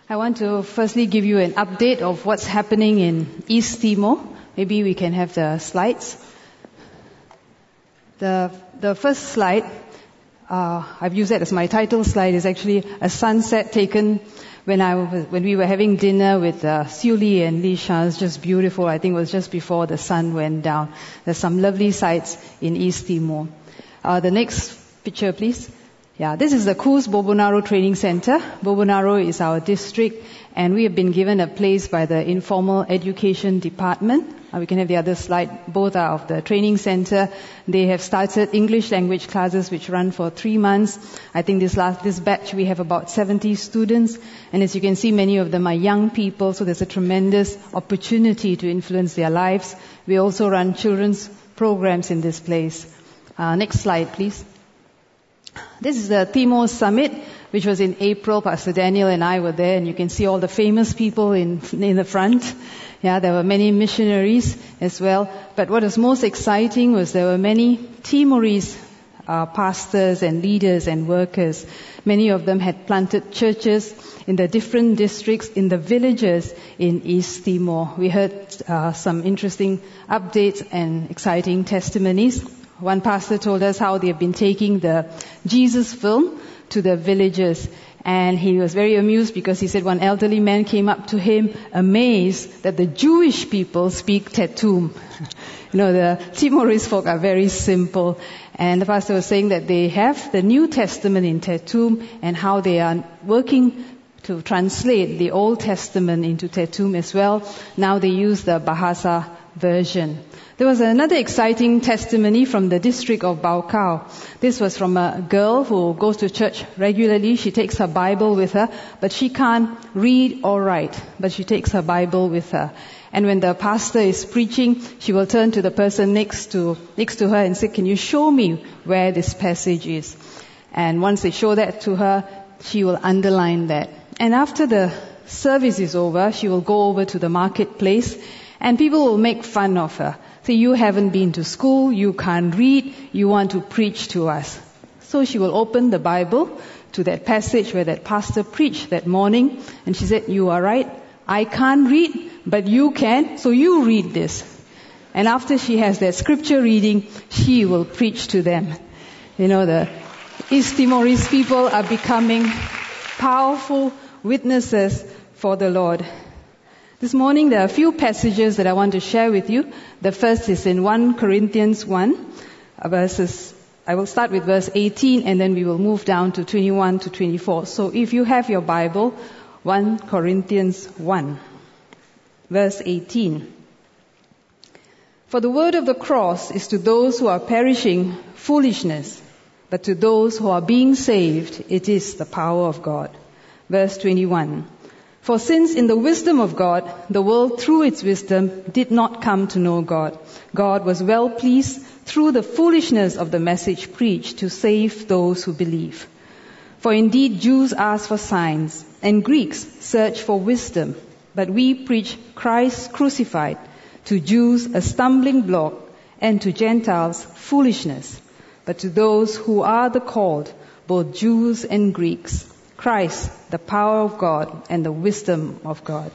I want to firstly give you an update of what's happening in East Timor. Maybe we can have the slides. The first slide, I've used that as my title slide, is actually a sunset taken when we were having dinner with Siu Li and Li Sha. It's just beautiful. I think it was just before the sun went down. There's some lovely sights in East Timor. The next picture, please. Yeah, this is the Kus Bobonaro Training Center. Bobonaro is our district, and we have been given a place by the Informal Education Department. We can have the other slide. Both are of the training center. They have started English language classes which run for 3 months. I think this batch we have about 70 students, and as you can see, many of them are young people, so there's a tremendous opportunity to influence their lives. We also run children's programs in this place. Next slide, please. This is the Timor Summit, which was in April. Pastor Daniel and I were there, and you can see all the famous people in the front. Yeah, there were many missionaries as well. But what was most exciting was there were many Timorese pastors and leaders and workers. Many of them had planted churches in the different districts, in the villages in East Timor. We heard some interesting updates and exciting testimonies. One pastor told us how they have been taking the Jesus film to the villages, and he was very amused because he said one elderly man came up to him amazed that the Jewish people speak Tetum. The Timorese folk are very simple, and the pastor was saying that they have the New Testament in Tetum and how they are working to translate the Old Testament into Tetum as well. Now they use the Bahasa version. There was another exciting testimony from the district of Baokao. This was from a girl who goes to church regularly. She takes her Bible with her, but she can't read or write, but she takes her Bible with her. And when the pastor is preaching, she will turn to the person next to her and say, "Can you show me where this passage is?" And once they show that to her, she will underline that. And after the service is over, she will go over to the marketplace, and people will make fun of her. Say, "You haven't been to school, you can't read, you want to preach to us." So she will open the Bible to that passage where that pastor preached that morning, and she said, "You are right, I can't read, but you can, so you read this." And after she has that scripture reading, she will preach to them. The East Timorese people are becoming powerful witnesses for the Lord. This morning there are a few passages that I want to share with you. The first is in 1 Corinthians 1, I will start with verse 18 and then we will move down to 21 to 24. So if you have your Bible, 1 Corinthians 1, verse 18. "For the word of the cross is to those who are perishing foolishness, but to those who are being saved it is the power of God." Verse 21. "For since in the wisdom of God, the world through its wisdom did not come to know God, God was well pleased through the foolishness of the message preached to save those who believe. For indeed Jews ask for signs, and Greeks search for wisdom, but we preach Christ crucified, to Jews a stumbling block, and to Gentiles foolishness. But to those who are the called, both Jews and Greeks, Christ, the power of God and the wisdom of God."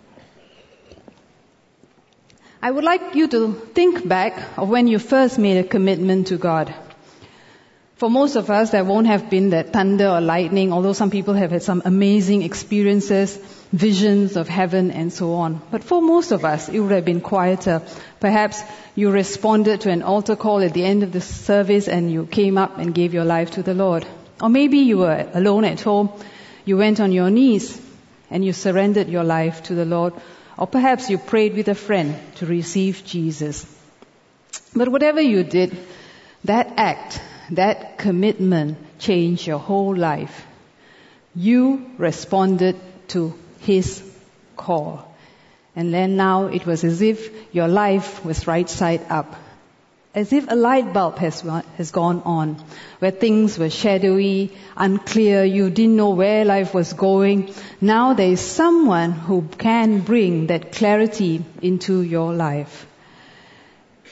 I would like you to think back of when you first made a commitment to God. For most of us, there won't have been that thunder or lightning, although some people have had some amazing experiences, visions of heaven and so on. But for most of us, it would have been quieter. Perhaps you responded to an altar call at the end of the service and you came up and gave your life to the Lord. Or maybe you were alone at home, you went on your knees and you surrendered your life to the Lord. Or perhaps you prayed with a friend to receive Jesus. But whatever you did, that act, that commitment changed your whole life. You responded to His call. And then now it was as if your life was right side up. As if a light bulb has gone on, where things were shadowy, unclear, you didn't know where life was going. Now there is someone who can bring that clarity into your life.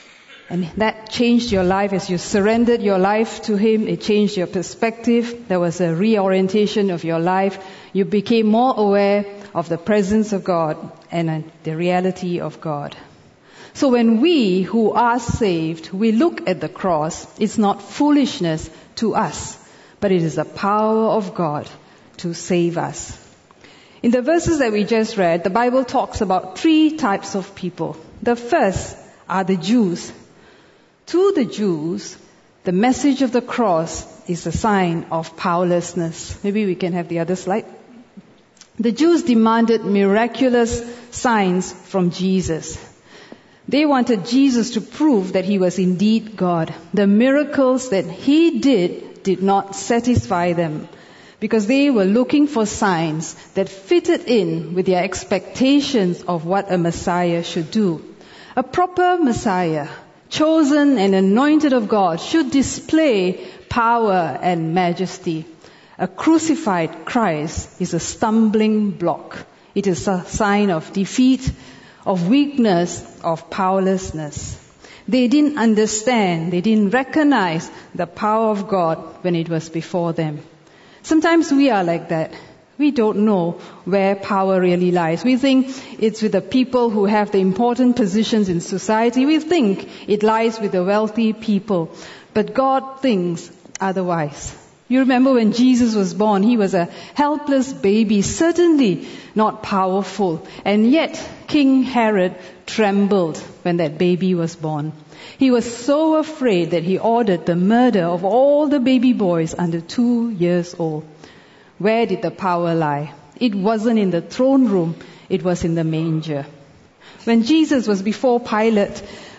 And that changed your life as you surrendered your life to Him. It changed your perspective. There was a reorientation of your life. You became more aware of the presence of God and the reality of God. So when we who are saved, we look at the cross, it's not foolishness to us, but it is the power of God to save us. In the verses that we just read, the Bible talks about 3 types of people. The first are the Jews. To the Jews, the message of the cross is a sign of powerlessness. Maybe we can have the other slide. The Jews demanded miraculous signs from Jesus. They wanted Jesus to prove that He was indeed God. The miracles that He did not satisfy them, because they were looking for signs that fitted in with their expectations of what a Messiah should do. A proper Messiah, chosen and anointed of God, should display power and majesty. A crucified Christ is a stumbling block. It is a sign of defeat, of weakness, of powerlessness. They didn't understand, they didn't recognize the power of God when it was before them. Sometimes we are like that. We don't know where power really lies. We think it's with the people who have the important positions in society. We think it lies with the wealthy people. But God thinks otherwise. You remember when Jesus was born, He was a helpless baby, certainly not powerful. And yet, King Herod trembled when that baby was born. He was so afraid that he ordered the murder of all the baby boys under 2 years old. Where did the power lie? It wasn't in the throne room, it was in the manger. When Jesus was before Pilate,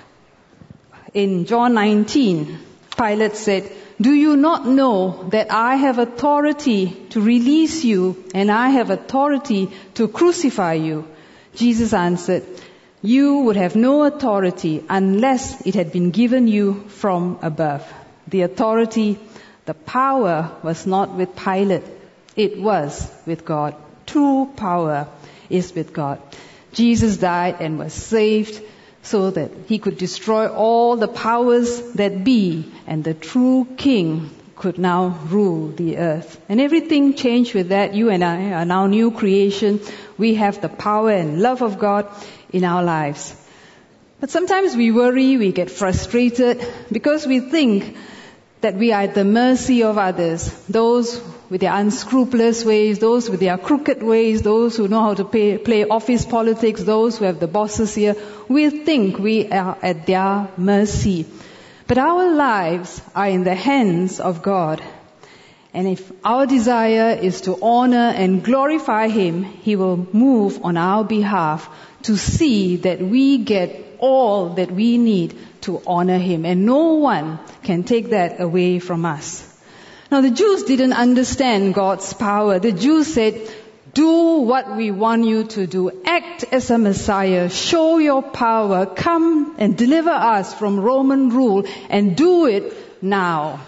in John 19, Pilate said, "Do you not know that I have authority to release you and I have authority to crucify you?" Jesus answered, "You would have no authority unless it had been given you from above." The authority, the power was not with Pilate. It was with God. True power is with God. Jesus died and was saved so that He could destroy all the powers that be, and the true King could now rule the earth. And everything changed with that. You and I are now new creation. We have the power and love of God in our lives. But sometimes we worry, we get frustrated because we think that we are at the mercy of others, those with their unscrupulous ways, those with their crooked ways, those who know how to play office politics, those who have the bosses here. We think we are at their mercy. But our lives are in the hands of God. And if our desire is to honor and glorify Him, He will move on our behalf to see that we get all that we need to honor Him. And no one can take that away from us. Now the Jews didn't understand God's power. The Jews said, "Do what we want you to do. Act as a Messiah. Show your power. Come and deliver us from Roman rule, and do it now."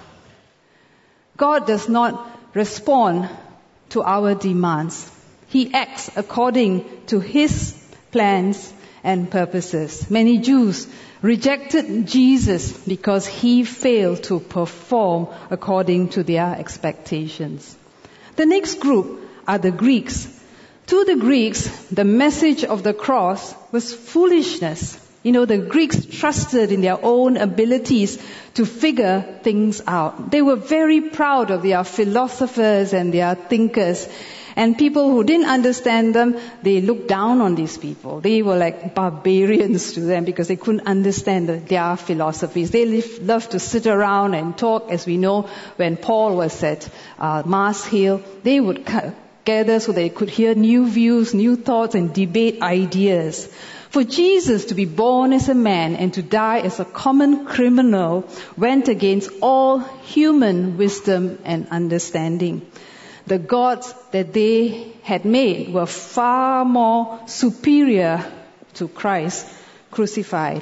God does not respond to our demands. He acts according to His plans and purposes. Many Jews rejected Jesus because He failed to perform according to their expectations. The next group are the Greeks. To the Greeks, the message of the cross was foolishness. You know, the Greeks trusted in their own abilities to figure things out. They were very proud of their philosophers and their thinkers. And people who didn't understand them, they looked down on these people. They were like barbarians to them because they couldn't understand their philosophies. They loved to sit around and talk. As we know, when Paul was at Mars Hill, they would gather so they could hear new views, new thoughts, and debate ideas. For Jesus to be born as a man and to die as a common criminal went against all human wisdom and understanding. The gods that they had made were far more superior to Christ crucified.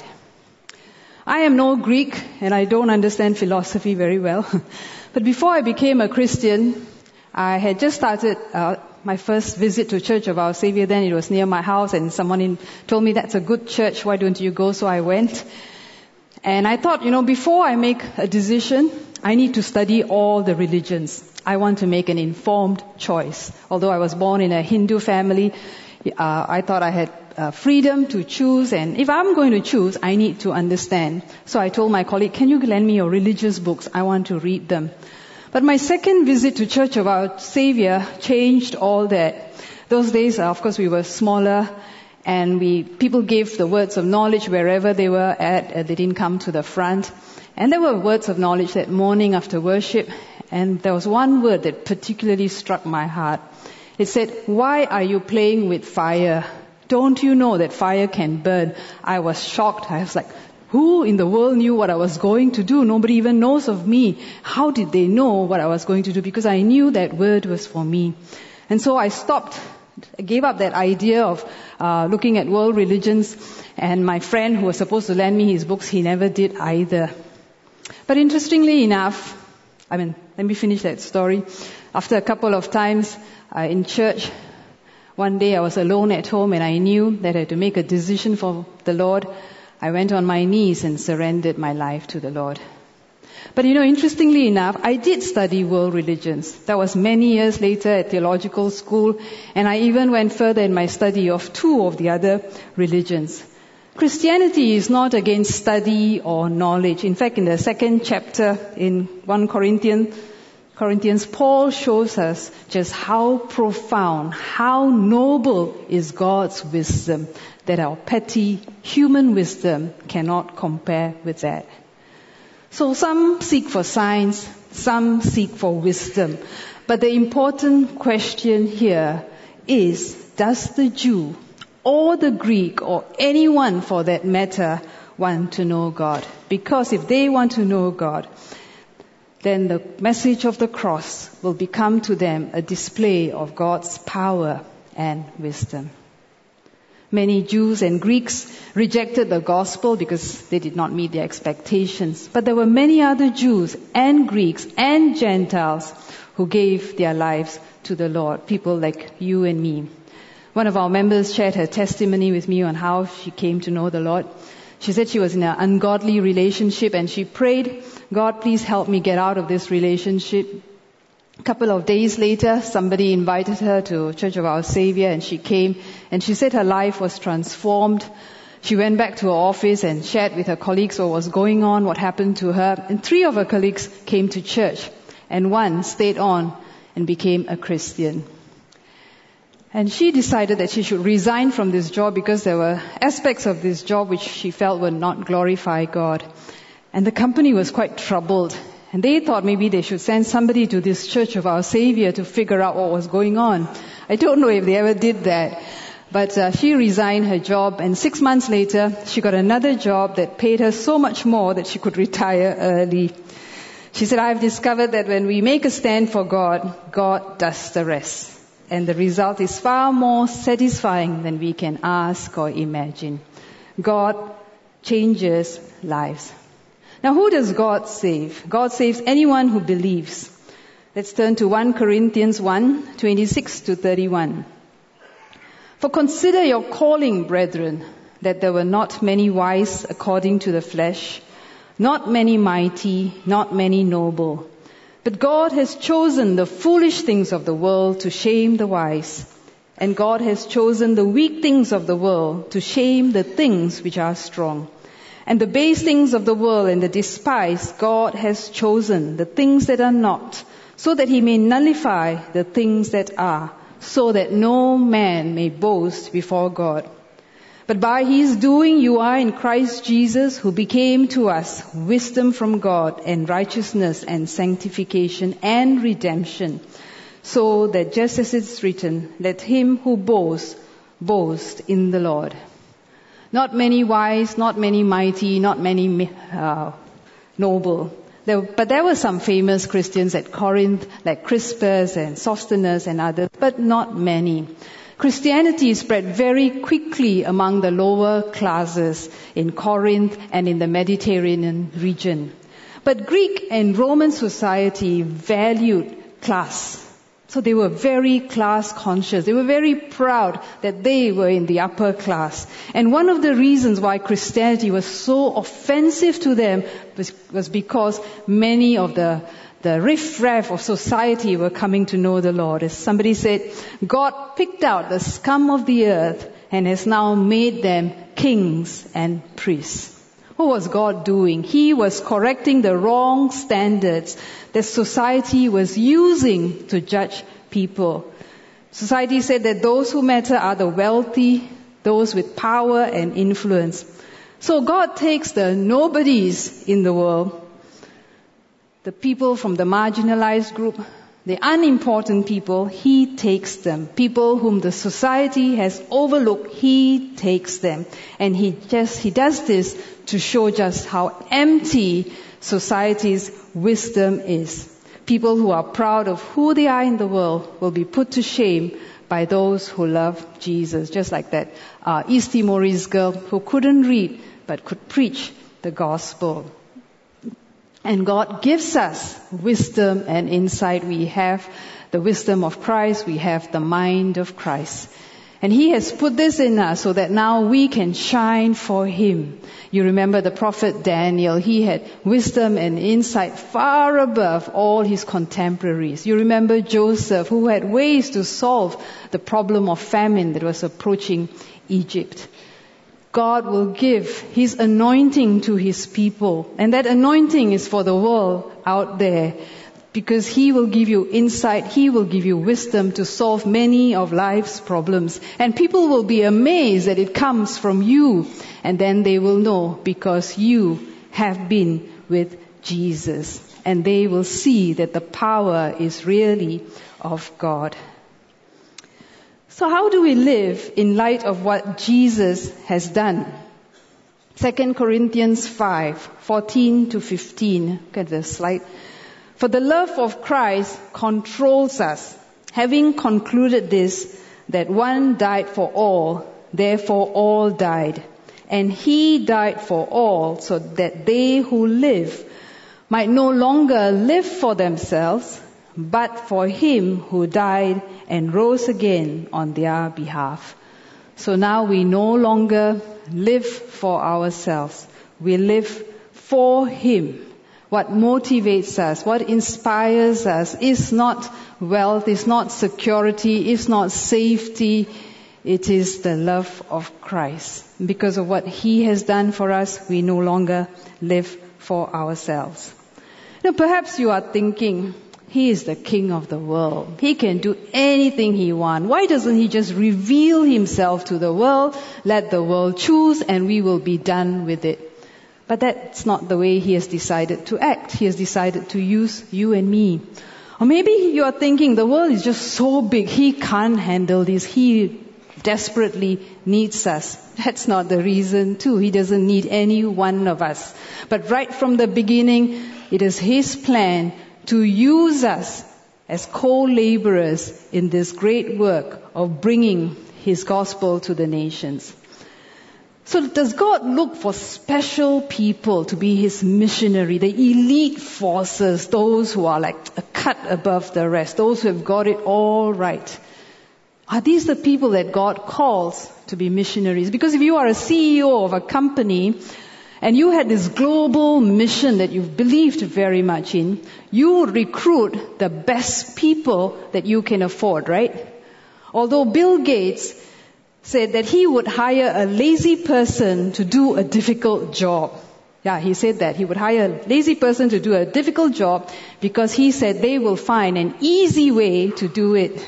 I am no Greek and I don't understand philosophy very well. But before I became a Christian, I had just started my first visit to Church of Our Savior. Then it was near my house and someone told me, "That's a good church, why don't you go?" So I went. And I thought, before I make a decision, I need to study all the religions. I want to make an informed choice. Although I was born in a Hindu family, I thought I had freedom to choose, and if I'm going to choose, I need to understand. So I told my colleague, can you lend me your religious books? I want to read them. But my second visit to Church of Our Savior changed all that. Those days, of course, we were smaller, and people gave the words of knowledge wherever they were at. They didn't come to the front. And there were words of knowledge that morning after worship, and there was one word that particularly struck my heart. It said, "Why are you playing with fire? Don't you know that fire can burn?" I was shocked. I was like, who in the world knew what I was going to do? Nobody even knows of me. How did they know what I was going to do? Because I knew that word was for me. And so I gave up that idea of looking at world religions. And my friend who was supposed to lend me his books, he never did either. But interestingly enough, let me finish that story. After a couple of times in church, one day I was alone at home and I knew that I had to make a decision for the Lord. I went on my knees and surrendered my life to the Lord. But interestingly enough, I did study world religions. That was many years later at theological school, and I even went further in my study of 2 of the other religions. Christianity is not against study or knowledge. In fact, in the 2nd chapter in 1 Corinthians, Paul shows us just how profound, how noble is God's wisdom, that our petty human wisdom cannot compare with that. So some seek for signs, some seek for wisdom. But the important question here is, does the Jew or the Greek or anyone for that matter want to know God? Because if they want to know God, then the message of the cross will become to them a display of God's power and wisdom. Many Jews and Greeks rejected the gospel because they did not meet their expectations. But there were many other Jews and Greeks and Gentiles who gave their lives to the Lord, people like you and me. One of our members shared her testimony with me on how she came to know the Lord. She said she was in an ungodly relationship and she prayed, "God, please help me get out of this relationship." A couple of days later, somebody invited her to Church of Our Savior and she came and she said her life was transformed. She went back to her office and shared with her colleagues what was going on, what happened to her. And 3 of her colleagues came to church and 1 stayed on and became a Christian. And she decided that she should resign from this job because there were aspects of this job which she felt would not glorify God. And the company was quite troubled. And they thought maybe they should send somebody to this Church of Our Savior to figure out what was going on. I don't know if they ever did that. But she resigned her job, and 6 months later, she got another job that paid her so much more that she could retire early. She said, "I've discovered that when we make a stand for God, God does the rest. And the result is far more satisfying than we can ask or imagine. God changes lives." Now, who does God save? God saves anyone who believes. Let's turn to 1 Corinthians 1:26 to 31. "For consider your calling, brethren, that there were not many wise according to the flesh, not many mighty, not many noble. But God has chosen the foolish things of the world to shame the wise. And God has chosen the weak things of the world to shame the things which are strong. And the base things of the world and the despised God has chosen, the things that are not, so that he may nullify the things that are, so that no man may boast before God. But by his doing you are in Christ Jesus, who became to us wisdom from God and righteousness and sanctification and redemption, so that just as it's written, let him who boasts, boast in the Lord." Not many wise, not many mighty, not many noble. But there were some famous Christians at Corinth, like Crispus and Sosthenes and others, but not many. Christianity spread very quickly among the lower classes in Corinth and in the Mediterranean region. But Greek and Roman society valued class. So they were very class conscious. They were very proud that they were in the upper class. And one of the reasons why Christianity was so offensive to them was because many of the riff-raff of society were coming to know the Lord. As somebody said, God picked out the scum of the earth and has now made them kings and priests. What was God doing? He was correcting the wrong standards that society was using to judge people. Society said that those who matter are the wealthy, those with power and influence. So God takes the nobodies in the world, the people from the marginalized group, the unimportant people, He takes them. People whom the society has overlooked, He takes them. And He does this to show just how empty society's wisdom is. People who are proud of who they are in the world will be put to shame by those who love Jesus. Just like that East Timorese girl who couldn't read but could preach the gospel. And God gives us wisdom and insight. We have the wisdom of Christ. We have the mind of Christ. And He has put this in us so that now we can shine for Him. You remember the prophet Daniel. He had wisdom and insight far above all his contemporaries. You remember Joseph, who had ways to solve the problem of famine that was approaching Egypt. God will give His anointing to His people. And that anointing is for the world out there. Because He will give you insight, He will give you wisdom to solve many of life's problems. And people will be amazed that it comes from you. And then they will know because you have been with Jesus. And they will see that the power is really of God. So how do we live in light of what Jesus has done? 2 Corinthians 5:14 to 15. Look at the slide. For the love of Christ controls us, having concluded this, that one died for all, therefore all died. And He died for all, so that they who live might no longer live for themselves, but for Him who died and rose again on their behalf. So now we no longer live for ourselves. We live for Him. What motivates us, what inspires us is not wealth, is not security, is not safety. It is the love of Christ. Because of what He has done for us, we no longer live for ourselves. Now perhaps you are thinking, He is the King of the world. He can do anything He wants. Why doesn't He just reveal Himself to the world, let the world choose, and we will be done with it? But that's not the way He has decided to act. He has decided to use you and me. Or maybe you are thinking the world is just so big, He can't handle this. He desperately needs us. That's not the reason too. He doesn't need any one of us. But right from the beginning, it is His plan to use us as co-laborers in this great work of bringing His gospel to the nations. So does God look for special people to be His missionary, the elite forces, those who are like a cut above the rest, those who have got it all right? Are these the people that God calls to be missionaries? Because if you are a CEO of a company and you had this global mission that you've believed very much in, you would recruit the best people that you can afford, right? Although Bill Gates said that he would hire a lazy person to do a difficult job. Yeah, he said that. He would hire a lazy person to do a difficult job because he said they will find an easy way to do it.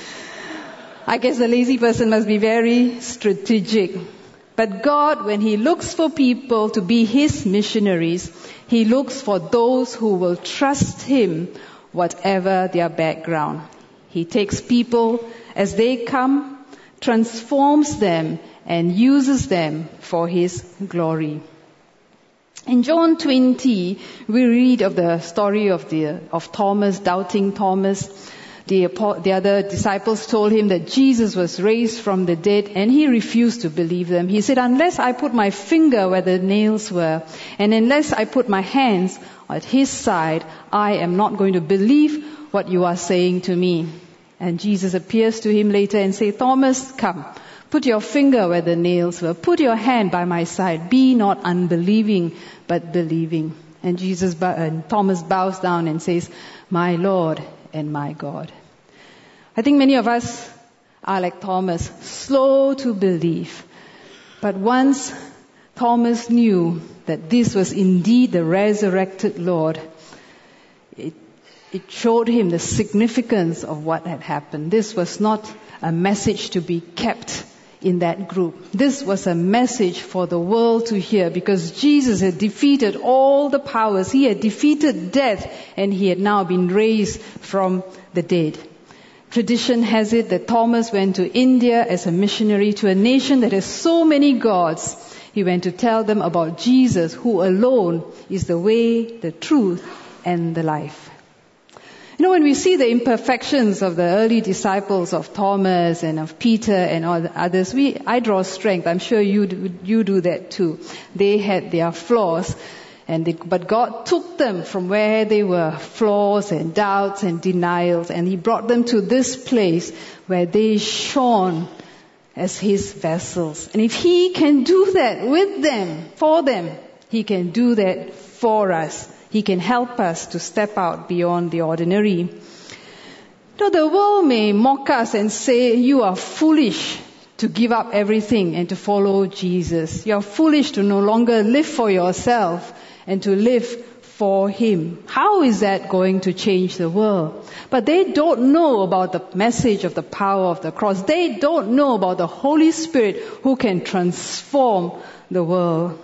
I guess the lazy person must be very strategic. But God, when He looks for people to be His missionaries, He looks for those who will trust Him, whatever their background. He takes people as they come, transforms them, and uses them for His glory. In John 20, we read of the story of Thomas, doubting Thomas. The other disciples told him that Jesus was raised from the dead, and he refused to believe them. He said, unless I put my finger where the nails were, and unless I put my hands at His side, I am not going to believe what you are saying to me. And Jesus appears to him later and says, Thomas, come. Put your finger where the nails were. Put your hand by my side. Be not unbelieving, but believing. And Thomas bows down and says, my Lord and my God. I think many of us are like Thomas, slow to believe. But once Thomas knew that this was indeed the resurrected Lord, it showed him the significance of what had happened. This was not a message to be kept in that group. This was a message for the world to hear, because Jesus had defeated all the powers. He had defeated death, and he had now been raised from the dead. Tradition has it that Thomas went to India as a missionary to a nation that has so many gods. He went to tell them about Jesus, who alone is the way, the truth, and the life. You know, when we see the imperfections of the early disciples of Thomas and of Peter and all the others, I draw strength. I'm sure you do that too. They had their flaws, but God took them from where they were, flaws and doubts and denials, and He brought them to this place where they shone as His vessels. And if He can do that with them, for them, He can do that for us. He can help us to step out beyond the ordinary. Now, the world may mock us and say, you are foolish to give up everything and to follow Jesus. You are foolish to no longer live for yourself and to live for Him. How is that going to change the world? But they don't know about the message of the power of the cross. They don't know about the Holy Spirit who can transform the world.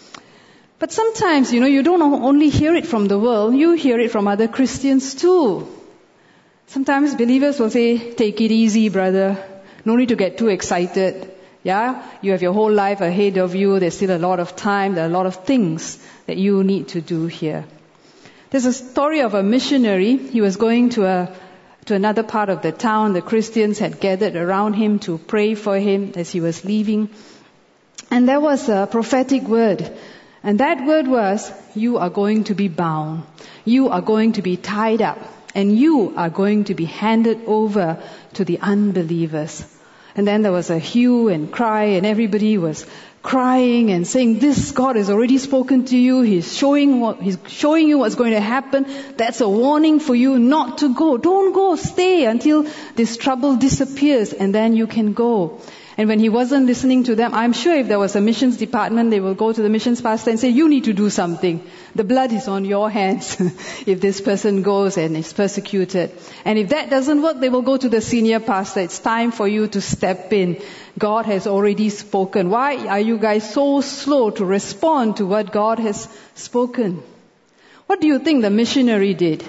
But sometimes, you don't only hear it from the world, you hear it from other Christians too. Sometimes believers will say, take it easy, brother. No need to get too excited. Yeah, you have your whole life ahead of you. There's still a lot of time. There are a lot of things that you need to do here. There's a story of a missionary. He was going to another part of the town. The Christians had gathered around him to pray for him as he was leaving. And there was a prophetic word. And that word was, you are going to be bound. You are going to be tied up. And you are going to be handed over to the unbelievers. And then there was a hue and cry, and everybody was crying and saying, this God has already spoken to you. He's showing you what's going to happen. That's a warning for you not to go. Don't go. Stay until this trouble disappears, and then you can go. And when he wasn't listening to them, I'm sure if there was a missions department, they will go to the missions pastor and say, you need to do something. The blood is on your hands if this person goes and is persecuted. And if that doesn't work, they will go to the senior pastor. It's time for you to step in. God has already spoken. Why are you guys so slow to respond to what God has spoken? What do you think the missionary did?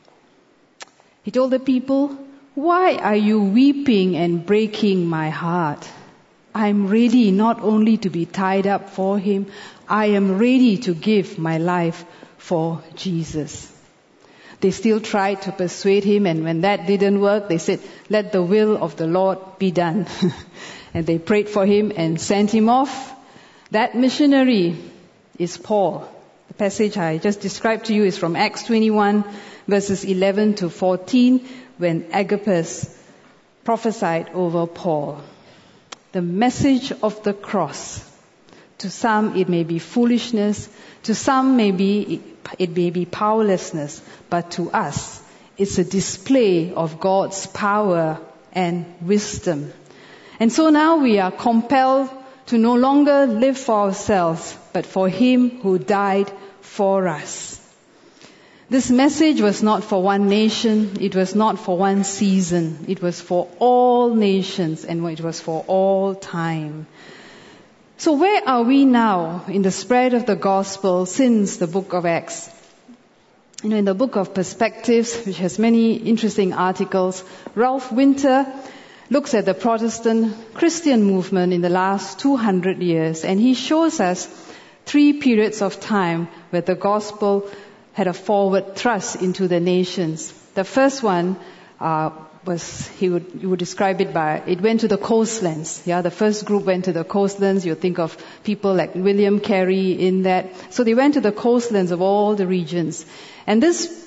He told the people, why are you weeping and breaking my heart? I'm ready not only to be tied up for Him, I am ready to give my life for Jesus. They still tried to persuade him, and when that didn't work, they said, let the will of the Lord be done. And they prayed for him and sent him off. That missionary is Paul. The passage I just described to you is from Acts 21, verses 11 to 14, when Agabus prophesied over Paul. The message of the cross. To some it may be foolishness, to some it may be powerlessness, but to us it's a display of God's power and wisdom. And so now we are compelled to no longer live for ourselves, but for Him who died for us. This message was not for one nation, it was not for one season, it was for all nations and it was for all time. So where are we now in the spread of the gospel since the book of Acts? In the book of Perspectives, which has many interesting articles, Ralph Winter looks at the Protestant Christian movement in the last 200 years, and he shows us 3 periods of time where the gospel had a forward thrust into the nations. The first one was, you would describe it by, it went to the coastlands. Yeah, the first group went to the coastlands. You think of people like William Carey in that. So they went to the coastlands of all the regions. And this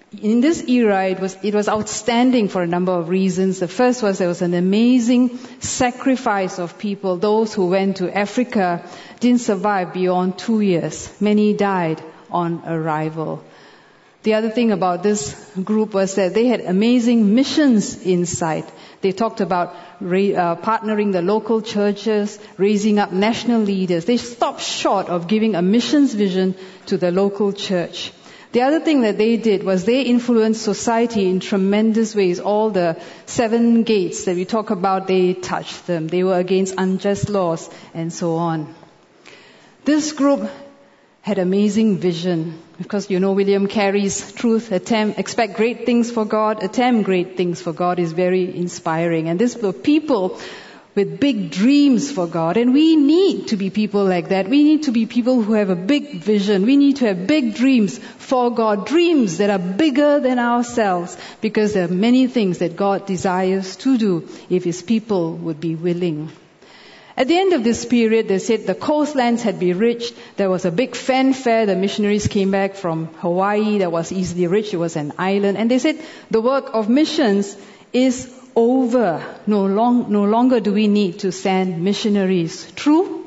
In this era, it was outstanding for a number of reasons. The first was there was an amazing sacrifice of people. Those who went to Africa didn't survive beyond 2 years. Many died on arrival. The other thing about this group was that they had amazing missions in sight. They talked about partnering the local churches, raising up national leaders. They stopped short of giving a missions vision to the local church. The other thing that they did was they influenced society in tremendous ways. All the 7 gates that we talk about, they touched them. They were against unjust laws and so on. This group had amazing vision. Because William Carey's truth, expect great things for God, attempt great things for God is very inspiring. And these were people with big dreams for God. And we need to be people like that. We need to be people who have a big vision. We need to have big dreams for God. Dreams that are bigger than ourselves. Because there are many things that God desires to do if His people would be willing. At the end of this period, they said the coastlands had been reached. There was a big fanfare. The missionaries came back from Hawaii that was easily reached. It was an island. And they said the work of missions is over. No longer do we need to send missionaries. True?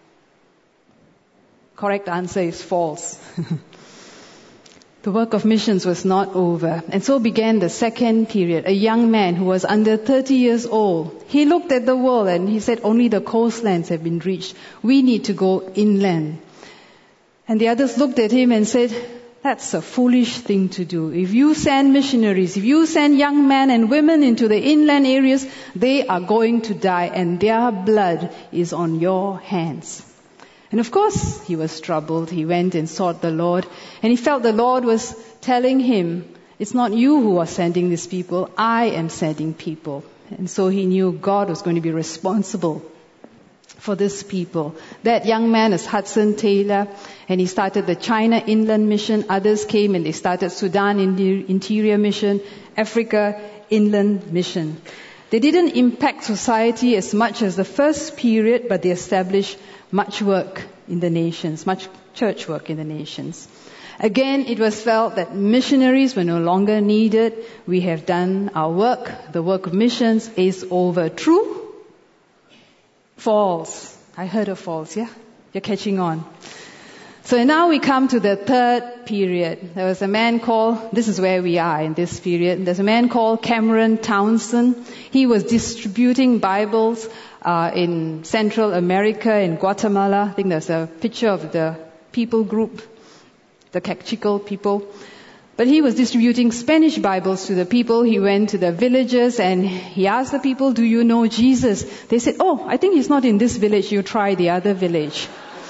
Correct answer is false. The work of missions was not over. And so began the second period. A young man who was under 30 years old. He looked at the world and he said, only the coastlands have been reached. We need to go inland. And the others looked at him and said, that's a foolish thing to do. If you send missionaries, if you send young men and women into the inland areas, they are going to die and their blood is on your hands. And of course, he was troubled. He went and sought the Lord. And he felt the Lord was telling him, it's not you who are sending these people. I am sending people. And so he knew God was going to be responsible for this people. That young man is Hudson Taylor. And he started the China Inland Mission. Others came and they started Sudan Interior Mission, Africa Inland Mission. They didn't impact society as much as the first period, but they established much work in the nations, much church work in the nations. Again, it was felt that missionaries were no longer needed. We have done our work. The work of missions is over. True? False. I heard of false, yeah? You're catching on. So now we come to the third period. There was a man called, this is where we are in this period. There's a man called Cameron Townsend. He was distributing Bibles in Central America, in Guatemala. I think there's a picture of the people group, the Kekchikal people. But he was distributing Spanish Bibles to the people. He went to the villages and he asked the people, do you know Jesus? They said, oh, I think he's not in this village. You try the other village.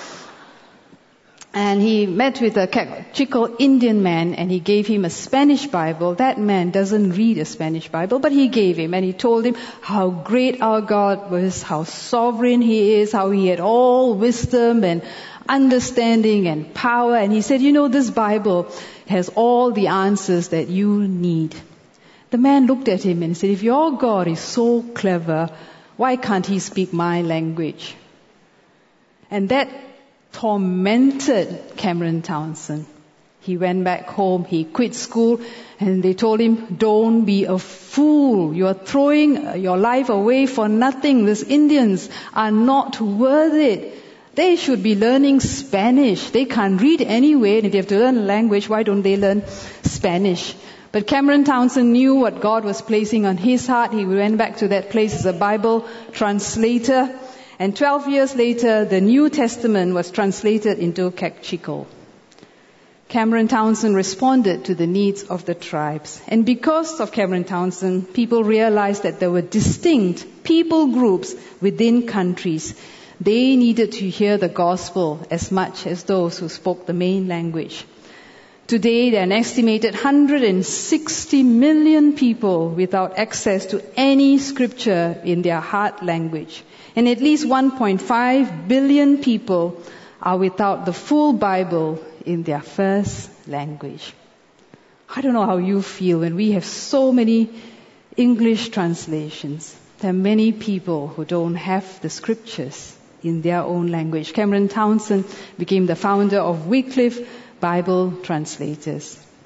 And he met with a Kekchikal Indian man and he gave him a Spanish Bible. That man doesn't read a Spanish Bible, but he gave him and he told him how great our God was, how sovereign He is, how He had all wisdom and understanding and power. And he said, this Bible has all the answers that you need. The man looked at him and said, if your God is so clever, why can't He speak my language? And that tormented Cameron Townsend. He went back home, he quit school, and they told him, don't be a fool. You are throwing your life away for nothing. These Indians are not worth it. They should be learning Spanish. They can't read anyway, and if they have to learn a language, why don't they learn Spanish? But Cameron Townsend knew what God was placing on his heart. He went back to that place as a Bible translator. And 12 years later, the New Testament was translated into Kekchikal. Cameron Townsend responded to the needs of the tribes. And because of Cameron Townsend, people realized that there were distinct people groups within countries. They needed to hear the gospel as much as those who spoke the main language. Today, there are an estimated 160 million people without access to any scripture in their heart language. And at least 1.5 billion people are without the full Bible in their first language. I don't know how you feel when we have so many English translations. There are many people who don't have the scriptures in their own language. Cameron Townsend became the founder of Wycliffe Bible Translators.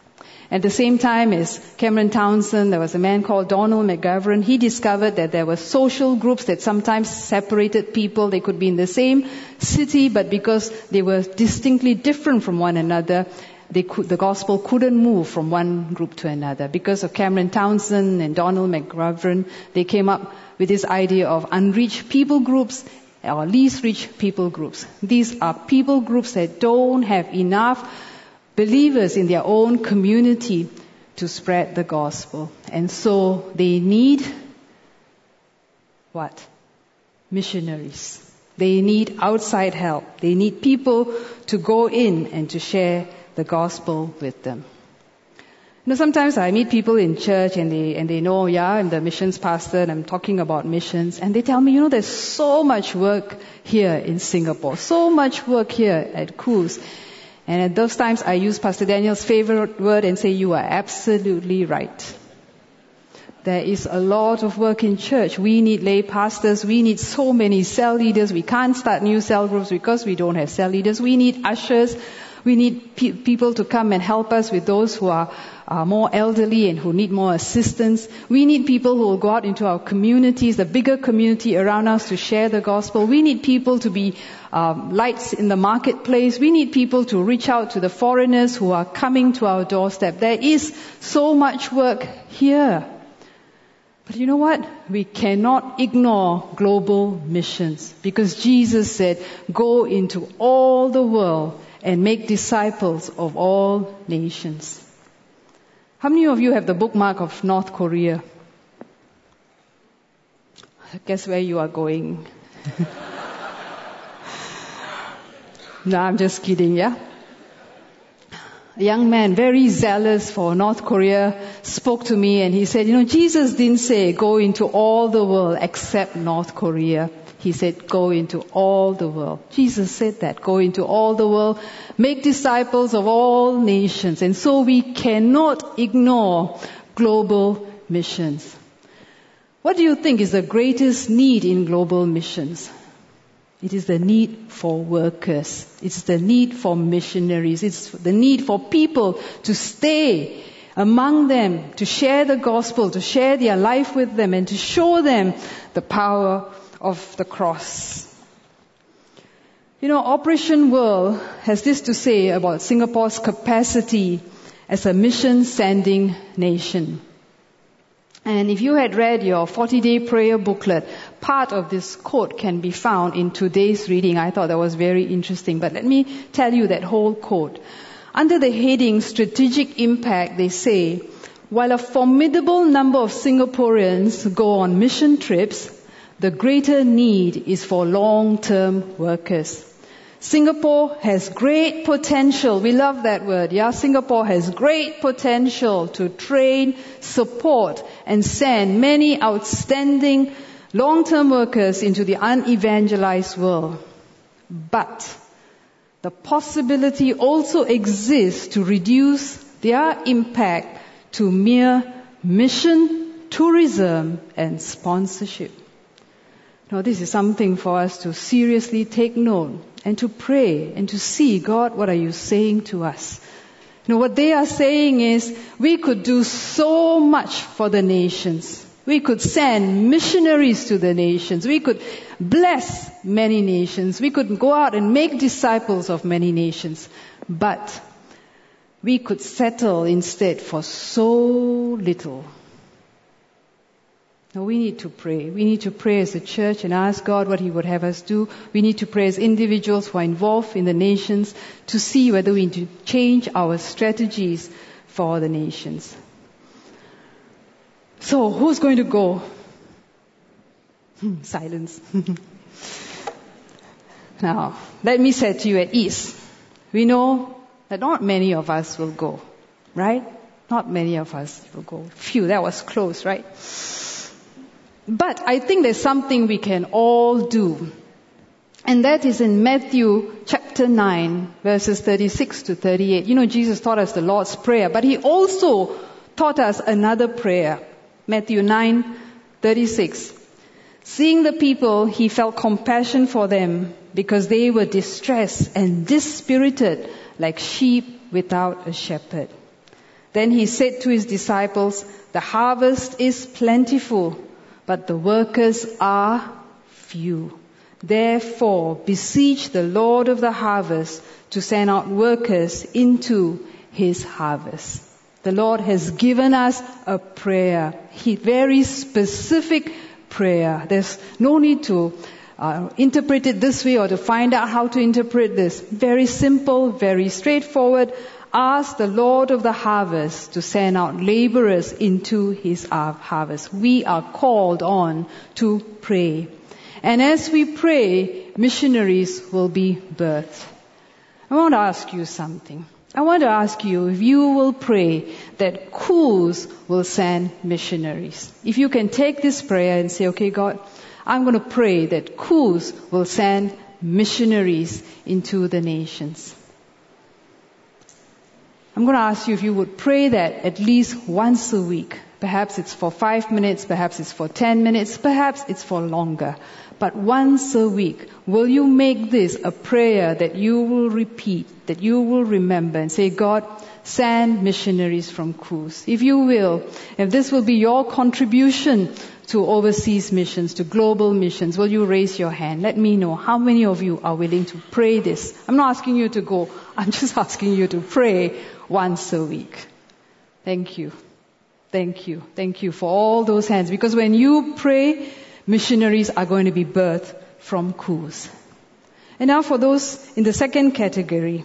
At the same time as Cameron Townsend, there was a man called Donald McGavran. He discovered that there were social groups that sometimes separated people. They could be in the same city, but because they were distinctly different from one another, the gospel couldn't move from one group to another. Because of Cameron Townsend and Donald McGavran, they came up with this idea of unreached people groups or least reached people groups. These are people groups that don't have enough believers in their own community to spread the gospel. And so they need what? Missionaries. They need outside help. They need people to go in and to share the gospel with them. You know, sometimes I meet people in church and they know, I'm the missions pastor and I'm talking about missions, and they tell me, there's so much work here in Singapore, so much work here at Coos. And at those times, I use Pastor Daniel's favorite word and say, you are absolutely right. There is a lot of work in church. We need lay pastors. We need so many cell leaders. We can't start new cell groups because we don't have cell leaders. We need ushers. We need people to come and help us with those who are more elderly and who need more assistance. We need people who will go out into our communities, the bigger community around us, to share the gospel. We need people to be lights in the marketplace. We need people to reach out to the foreigners who are coming to our doorstep. There is so much work here. But you know what? We cannot ignore global missions, because Jesus said, go into all the world and make disciples of all nations. How many of you have the bookmark of North Korea? Guess where you are going? No, I'm just kidding, yeah? A young man, very zealous for North Korea, spoke to me and he said, Jesus didn't say go into all the world except North Korea. He said, go into all the world. Jesus said that, go into all the world, make disciples of all nations. And so we cannot ignore global missions. What do you think is the greatest need in global missions? It is the need for workers. It's the need for missionaries. It's the need for people to stay among them, to share the gospel, to share their life with them, and to show them the power of the cross. Operation World has this to say about Singapore's capacity as a mission-sending nation. And if you had read your 40-day prayer booklet, part of this quote can be found in today's reading. I thought that was very interesting. But let me tell you that whole quote. Under the heading Strategic Impact, they say, while a formidable number of Singaporeans go on mission trips, the greater need is for long-term workers. Singapore has great potential. We love that word, yeah? Singapore has great potential to train, support, and send many outstanding long-term workers into the unevangelized world. But the possibility also exists to reduce their impact to mere mission, tourism, and sponsorship. Now, this is something for us to seriously take note and to pray and to see, God, what are you saying to us? What they are saying is, we could do so much for the nations. We could send missionaries to the nations. We could bless many nations. We could go out and make disciples of many nations. But we could settle instead for so little. Now we need to pray. We need to pray as a church and ask God what He would have us do. We need to pray as individuals who are involved in the nations to see whether we need to change our strategies for the nations. So, who's going to go? Silence. Now, let me set you at ease. We know that not many of us will go, right? Not many of us will go. Phew, that was close, right? But I think there's something we can all do. And that is in Matthew chapter 9, verses 36 to 38. Jesus taught us the Lord's Prayer, but He also taught us another prayer. Matthew 9:36. Seeing the people, He felt compassion for them because they were distressed and dispirited like sheep without a shepherd. Then he said to his disciples, "The harvest is plentiful, but the workers are few. Therefore, beseech the Lord of the harvest to send out workers into his harvest." The Lord has given us a prayer, very specific prayer. There's no need to interpret it this way or to find out how to interpret this. Very simple, very straightforward. Ask the Lord of the harvest to send out laborers into his harvest. We are called on to pray. And as we pray, missionaries will be birthed. I want to ask you something. I want to ask you if you will pray that Coos will send missionaries. If you can take this prayer and say, "Okay, God, I'm going to pray that Coos will send missionaries into the nations." I'm going to ask you if you would pray that at least once a week. Perhaps it's for 5 minutes, perhaps it's for 10 minutes, perhaps it's for longer. But once a week, will you make this a prayer that you will repeat, that you will remember and say, "God, send missionaries from Coos." If you will, if this will be your contribution to overseas missions, to global missions, will you raise your hand? Let me know how many of you are willing to pray this. I'm not asking you to go. I'm just asking you to pray once a week. Thank you. Thank you. Thank you for all those hands. Because when you pray, missionaries are going to be birthed from Coos. And now for those in the second category,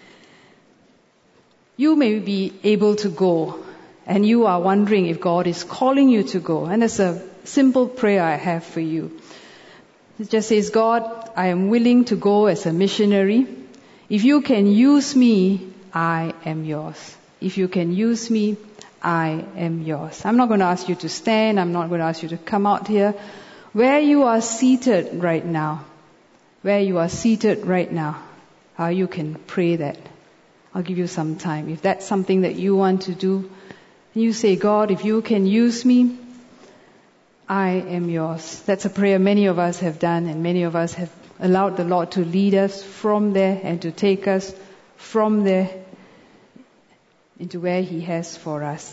you may be able to go and you are wondering if God is calling you to go. And there's a simple prayer I have for you. It just says, "God, I am willing to go as a missionary. If you can use me, I am yours. If you can use me, I am yours." I'm not going to ask you to stand. I'm not going to ask you to come out here. Where you are seated right now, you can pray that. I'll give you some time. If that's something that you want to do, you say, "God, if you can use me, I am yours." That's a prayer many of us have done, and many of us have allowed the Lord to lead us from there and to take us from there into where He has for us.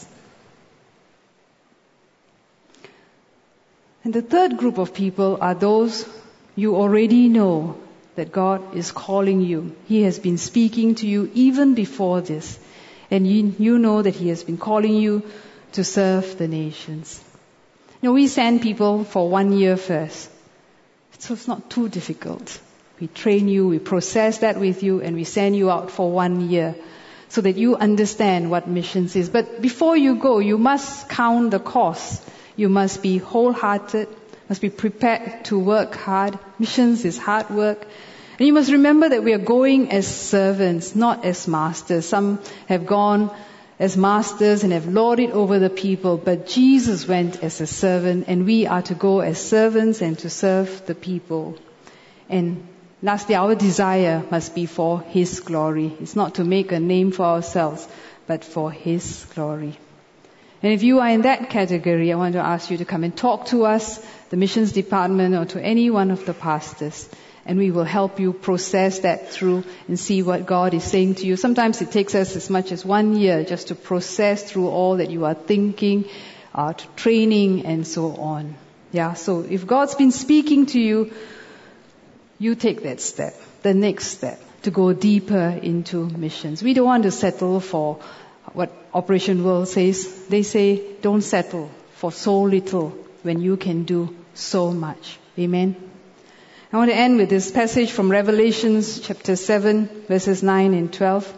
And the third group of people are those you already know that God is calling you. He has been speaking to you even before this. And you know that He has been calling you to serve the nations. You know, we send people for 1 year first. So it's not too difficult. We train you, we process that with you, and we send you out for 1 year so that you understand what missions is. But before you go, you must count the cost. You must be wholehearted, must be prepared to work hard. Missions is hard work. And you must remember that we are going as servants, not as masters. Some have gone as masters and have lorded over the people, but Jesus went as a servant, and we are to go as servants and to serve the people. And lastly, our desire must be for His glory. It's not to make a name for ourselves, but for His glory. And if you are in that category, I want to ask you to come and talk to us, the missions department, or to any one of the pastors. And we will help you process that through and see what God is saying to you. Sometimes it takes us as much as 1 year just to process through all that you are thinking, to training and so on. Yeah, so if God's been speaking to you, you take that step, the next step, to go deeper into missions. We don't want to settle for what Operation World says. They say, don't settle for so little when you can do so much. Amen. I want to end with this passage from Revelations chapter 7, verses 9 and 12.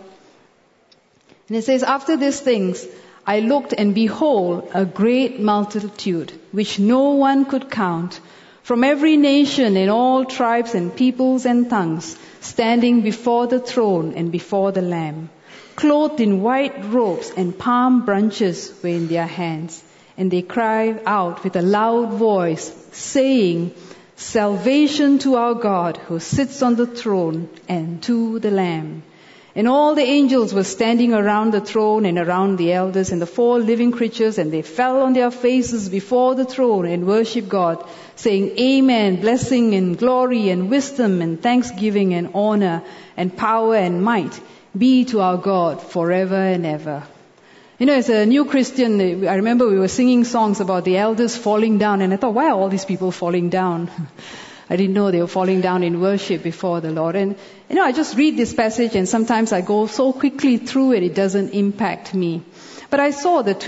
And it says, "After these things, I looked, and behold, a great multitude, which no one could count, from every nation and all tribes and peoples and tongues, standing before the throne and before the Lamb. Clothed in white robes, and palm branches were in their hands. And they cried out with a loud voice, saying, 'Salvation to our God who sits on the throne and to the Lamb.' And all the angels were standing around the throne and around the elders and the 4 living creatures, and they fell on their faces before the throne and worshipped God, saying, 'Amen, blessing and glory and wisdom and thanksgiving and honor and power and might be to our God forever and ever.'" You know, as a new Christian, I remember we were singing songs about the elders falling down, and I thought, why are all these people falling down? I didn't know they were falling down in worship before the Lord. And, you know, I just read this passage, and sometimes I go so quickly through it, it doesn't impact me. But I saw the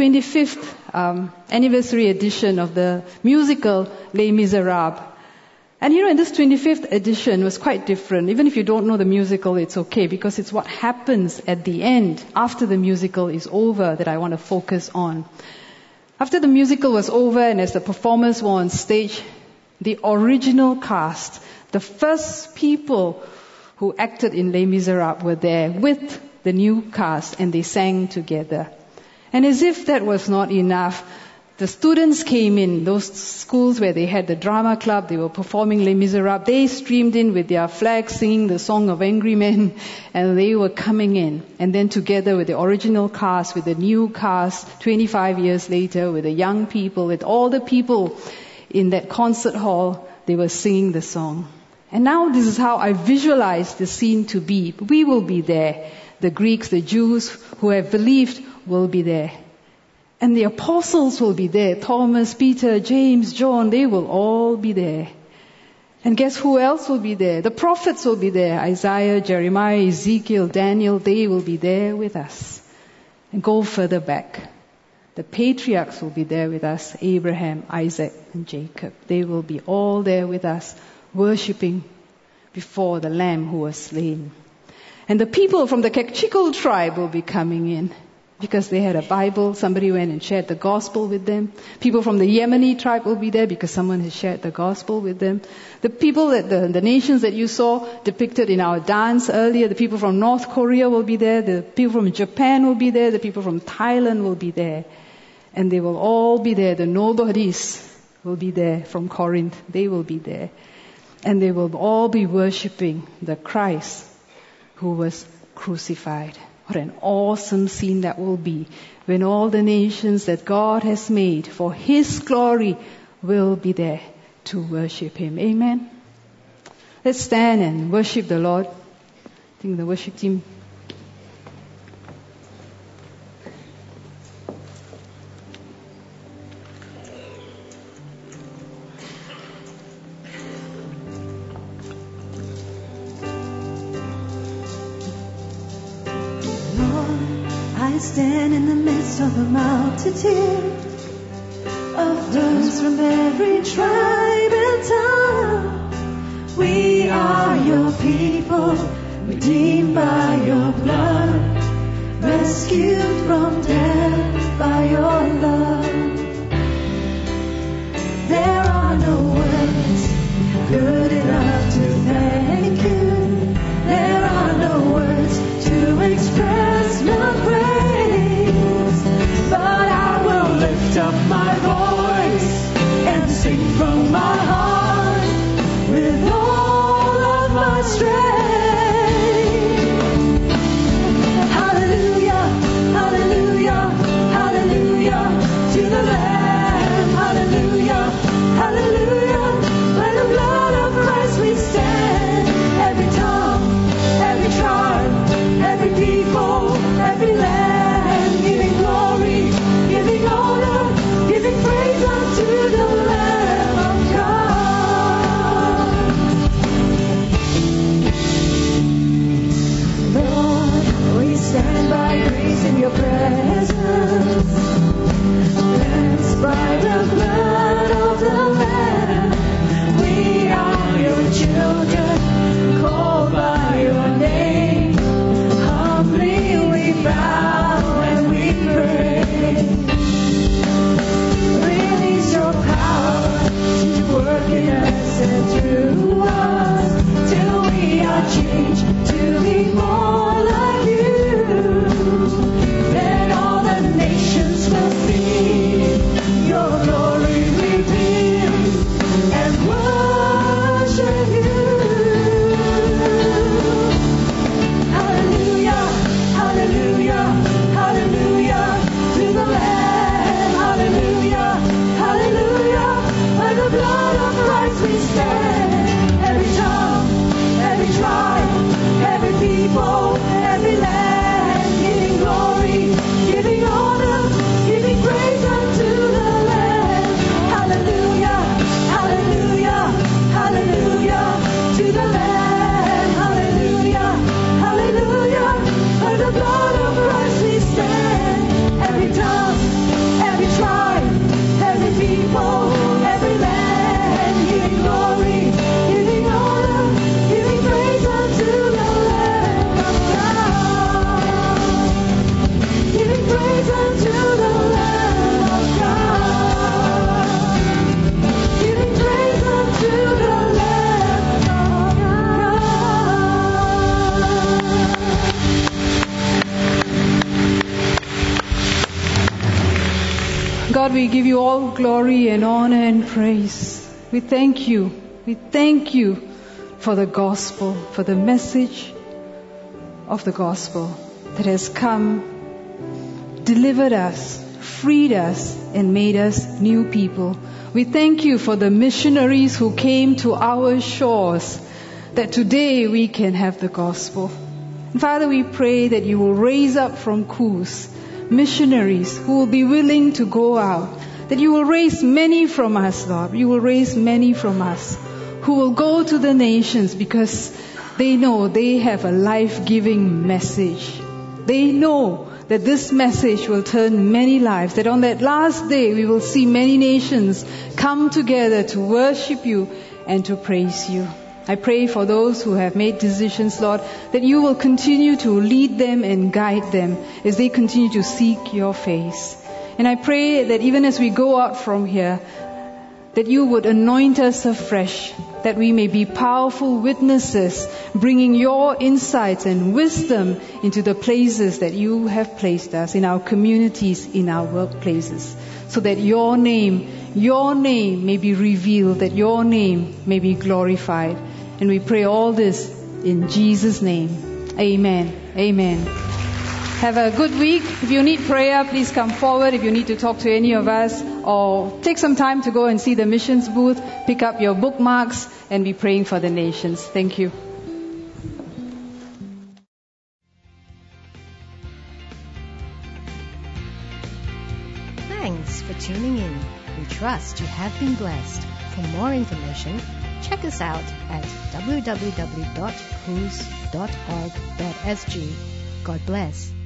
25th anniversary edition of the musical Les Miserables. And you know, in this 25th edition was quite different. Even if you don't know the musical, it's okay, because it's what happens at the end, after the musical is over, that I want to focus on. After the musical was over, and as the performers were on stage, the original cast, the first people who acted in Les Miserables were there with the new cast, and they sang together. And as if that was not enough, the students came in, those schools where they had the drama club, they were performing Les Miserables, they streamed in with their flags singing the Song of Angry Men, and they were coming in. And then together with the original cast, with the new cast, 25 years later, with the young people, with all the people in that concert hall, they were singing the song. And now this is how I visualize the scene to be. We will be there. The Greeks, the Jews who have believed will be there. And the apostles will be there. Thomas, Peter, James, John, they will all be there. And guess who else will be there? The prophets will be there. Isaiah, Jeremiah, Ezekiel, Daniel, they will be there with us. And go further back. The patriarchs will be there with us. Abraham, Isaac, and Jacob. They will be all there with us, worshipping before the Lamb who was slain. And the people from the Kekchikal tribe will be coming in, because they had a Bible. Somebody went and shared the gospel with them. People from the Yemeni tribe will be there because someone has shared the gospel with them. The people that the nations that you saw depicted in our dance earlier, the people from North Korea will be there. The people from Japan will be there. The people from Thailand will be there. And they will all be there. The nobodies will be there from Corinth. They will be there. And they will all be worshipping the Christ who was crucified. What an awesome scene that will be when all the nations that God has made for His glory will be there to worship Him. Amen. Let's stand and worship the Lord. I think the worship team. I stand in the midst of a multitude of those from every tribe and tongue. We are your people, redeemed by your blood, rescued from death by your love. There are no words good enough to thank you. There are no words to express your praise. But I will lift up my voice and sing from my heart with all of my strength. Hallelujah, hallelujah, hallelujah to the Lamb. Hallelujah, hallelujah. By the blood of Christ we stand. Every tongue, every tribe, every people, every land, giving glory, giving honor, giving praise unto the Lamb of God. God, we give you all glory and honor and praise. We thank you. We thank you for the gospel, for the message of the gospel that has come, delivered us, freed us, and made us new people. We thank you for the missionaries who came to our shores, that today we can have the gospel. And Father, we pray that you will raise up from Coos missionaries who will be willing to go out, that you will raise many from us, Lord. You will raise many from us who will go to the nations because they know they have a life-giving message. They know that this message will turn many lives, that on that last day we will see many nations come together to worship you and to praise you. I pray for those who have made decisions, Lord, that you will continue to lead them and guide them as they continue to seek your face. And I pray that even as we go out from here, that you would anoint us afresh, that we may be powerful witnesses, bringing your insights and wisdom into the places that you have placed us, in our communities, in our workplaces, so that your name may be revealed, that your name may be glorified. And we pray all this in Jesus' name. Amen. Amen. Have a good week. If you need prayer, please come forward. If you need to talk to any of us, or take some time to go and see the missions booth, pick up your bookmarks, and be praying for the nations. Thank you. Thanks for tuning in. We trust you have been blessed. For more information, check us out at www.coos.org.sg. God bless.